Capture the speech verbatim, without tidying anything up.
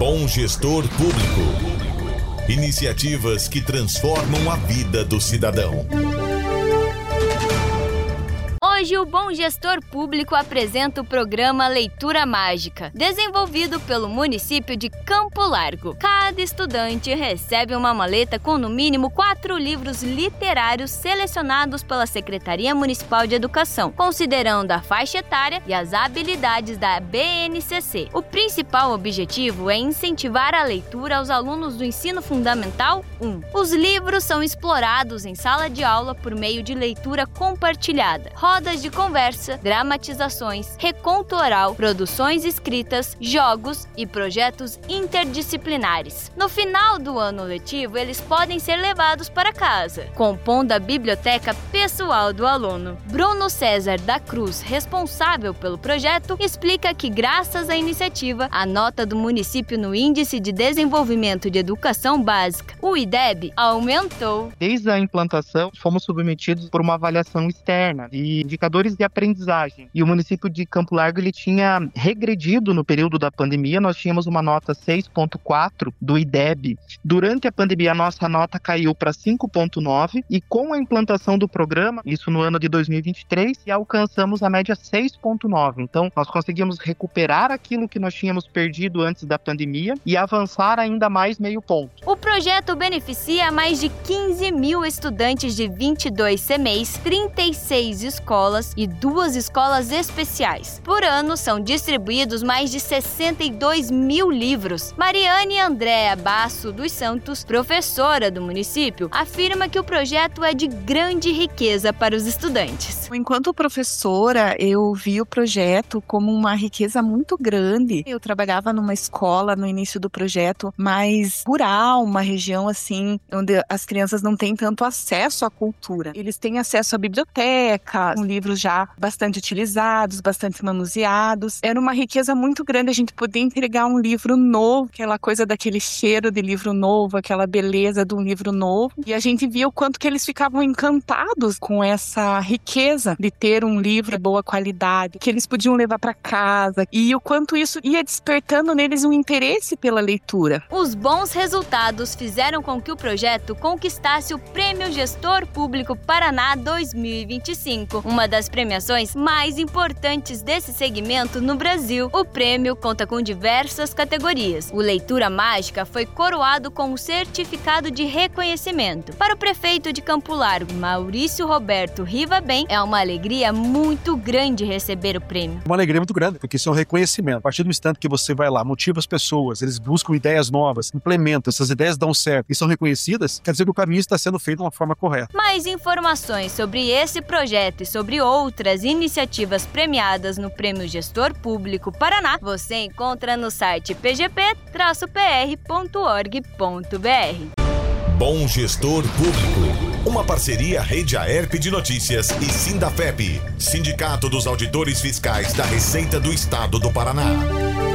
Bom Gestor Público. Iniciativas que transformam a vida do cidadão. Hoje, o Bom Gestor Público apresenta o programa Leitura Mágica, desenvolvido pelo município de Campo Largo. Cada estudante recebe uma maleta com, no mínimo, quatro livros literários selecionados pela Secretaria Municipal de Educação, considerando a faixa etária e as habilidades da B N C C. O principal objetivo é incentivar a leitura aos alunos do Ensino Fundamental um. Os livros são explorados em sala de aula por meio de leitura compartilhada, rodas de conversa, dramatizações, reconto oral, produções escritas, jogos e projetos interdisciplinares. No final do ano letivo, eles podem ser levados para casa, compondo a biblioteca pessoal do aluno. Bruno César da Cruz, responsável pelo projeto, explica que, graças à iniciativa, a nota do município no Índice de Desenvolvimento de Educação Básica, o I D E B, aumentou. Desde a implantação, fomos submetidos por uma avaliação externa de indicadores de aprendizagem. E o município de Campo Largo ele tinha regredido no período da pandemia. Nós tínhamos uma nota seis ponto quatro do I D E B. Durante a pandemia, a nossa nota caiu para cinco ponto nove e com a implantação do programa, isso no ano de dois mil e vinte e três, e alcançamos a média seis ponto nove. Então, nós conseguimos recuperar aquilo que nós tínhamos perdido antes da pandemia e avançar ainda mais meio ponto. O projeto beneficia mais de quinze mil estudantes de vinte e dois C M E Is, trinta e seis escolas e duas escolas especiais. Por ano, são distribuídos mais de sessenta e dois mil livros. Mariane Andréa Basso dos Santos, professora do município, afirma que o projeto é de grande riqueza para os estudantes. Enquanto professora, eu vi o projeto como uma riqueza muito grande. Eu trabalhava numa escola no início do projeto mais rural, uma região assim, onde as crianças não têm tanto acesso à cultura. Eles têm acesso à biblioteca, com livros já bastante utilizados, bastante manuseados. Era uma riqueza muito grande a gente poder entregar um livro novo, aquela coisa daquele cheiro de livro novo, aquela beleza de um livro novo. E a gente via o quanto que eles ficavam encantados com essa riqueza de ter um livro de boa qualidade, que eles podiam levar para casa, e o quanto isso ia despertando neles um interesse pela leitura. Os bons resultados fizeram com que o projeto conquistasse o Prêmio Gestor Público Paraná dois mil e vinte e cinco, uma das premiações mais importantes desse segmento no Brasil. O prêmio conta com diversas categorias. O Leitura Mágica foi coroado com um certificado de reconhecimento. Para o prefeito de Campo Largo, Maurício Roberto Rivabem, é uma alegria muito grande receber o prêmio. Uma alegria muito grande, porque isso é um reconhecimento. A partir do instante que você vai lá, motiva as pessoas, eles buscam ideias novas, implementam, essas ideias dão certo e são reconhecidas, quer dizer que o caminho está sendo feito de uma forma correta. Mais informações sobre esse projeto e sobre outras iniciativas premiadas no Prêmio Gestor Público Paraná, você encontra no site p g p traço p r ponto org ponto b r. Bom Gestor Público, uma parceria Rede Aerp de Notícias e Sindafep, Sindicato dos Auditores Fiscais da Receita do Estado do Paraná.